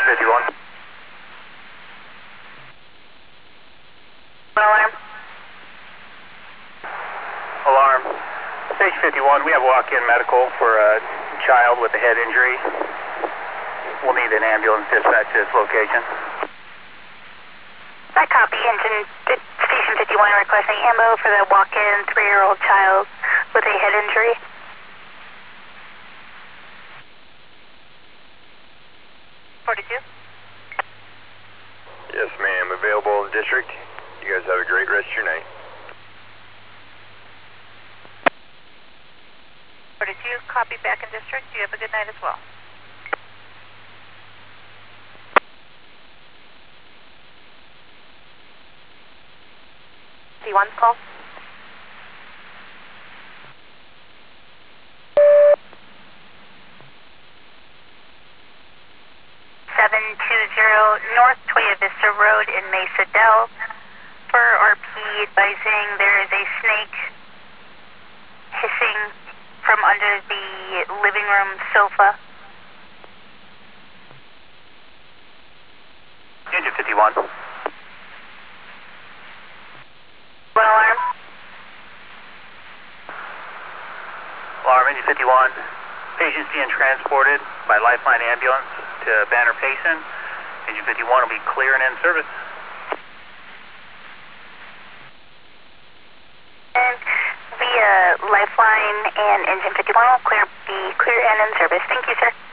51. Alarm. Alarm. Stage 51, we have walk-in medical for a child with a head injury. We'll need an ambulance dispatch to this location. I copy. Station 51 requesting ammo for the walk-in 3-year-old child with a head injury. Yes, ma'am. Available in the district. You guys have a great rest of your night. 42, copy back in district. You have a good night as well. C1's call. North Toya Vista Road in Mesa Del. For RP advising there is a snake hissing from under the living room sofa. Engine 51. Alarm. Alarm, engine 51. Patient's being transported by Lifeline ambulance to Banner Payson. Engine 51 will be clear and in service. And via Lifeline and Engine 51 will be clear and in service. Thank you, sir.